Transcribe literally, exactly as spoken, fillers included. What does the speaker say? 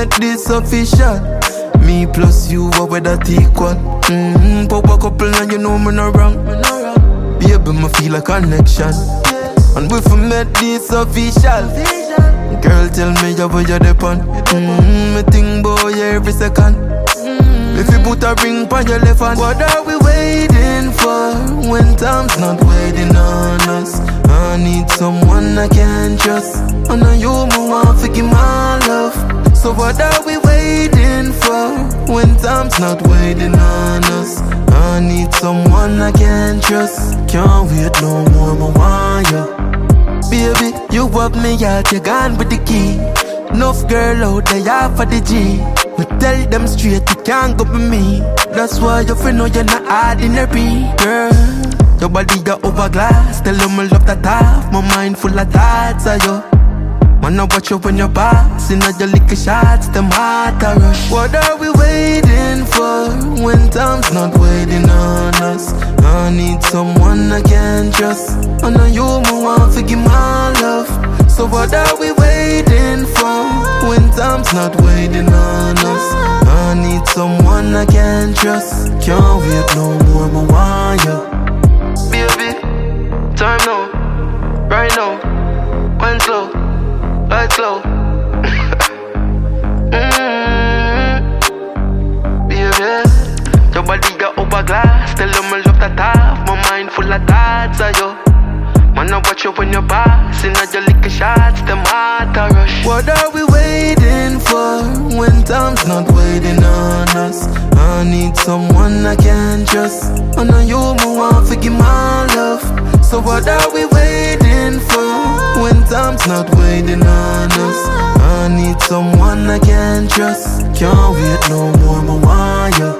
make this official. Me plus you, what with that equal? Mm-hmm, power couple and you know me no wrong. Baby, me feel a connection. And we for make this official. Girl, tell me you where you depend. Mm-hmm, me think boy every second. If you put a ring on your left hand, what are we waiting for? When time's not waiting on us, I need someone I can trust. I know you me want to give my love. So what are we waiting for? When time's not waiting on us, I need someone I can trust. Can't wait no more, I want you. Baby, you have me out, you gone with the key. Enough girl out there, yeah, for the G. Me tell them straight, you can't go with me. That's why your friend know you're not ordinary. Girl, your body got overglass. Tell them I love that half. My mind full of thoughts of you. Wanna watch you when you're passing all your liquor shots, them heart a rush. What are we waiting for? When time's not waiting on us, I need someone I can trust. I know you me want to give my love. So what are we waiting for? When time's not waiting on us, I need someone I can trust. Can't wait no more, I want you. Baby, time now, right now, wine slow, light slow. mm-hmm. Baby, your body got overglass. Tell them I love that half. My mind full of thoughts of you. Wanna watch you when you're passing all your liquor shots, them heart a rush. What are we waiting for? When time's not waiting on us, I need someone I can trust. I know you me want to give my love. So what are we waiting for? When time's not waiting on us, I need someone I can trust. Can't wait no more, I want you.